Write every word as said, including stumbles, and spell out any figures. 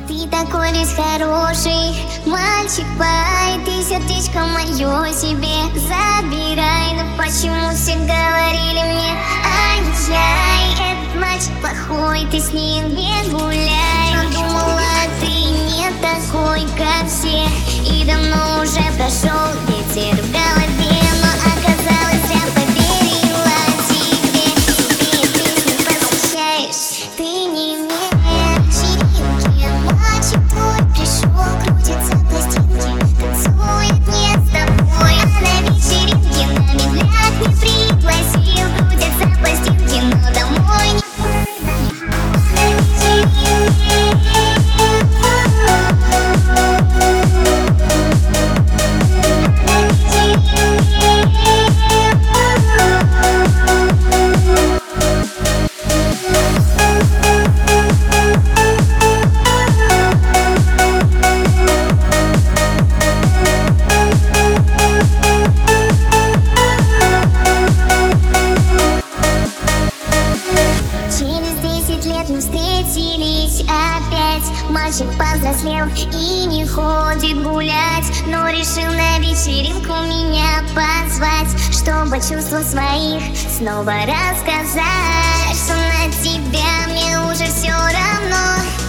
Ты такой весь хороший мальчик, пай, ты сердечко мое себе забирай. Но почему все говорили мне: ай-яй, этот мальчик плохой, ты с ним не гуляй. Но думала, ты не такой, как все, и давно уже прошел ветер в голове. Но оказалось, зря поверила тебе. Тебе песни посвящаешь, ты не мне. Мальчик твой пришел, крутится пластинки, танцует не с тобой, а на вечеринке на медляк не пригласил. Крутятся пластинки, но домой не мы встретились опять. Мальчик повзрослел и не ходит гулять, но решил на вечеринку меня позвать, чтобы чувства своих снова рассказать. Что на тебя мне уже все равно.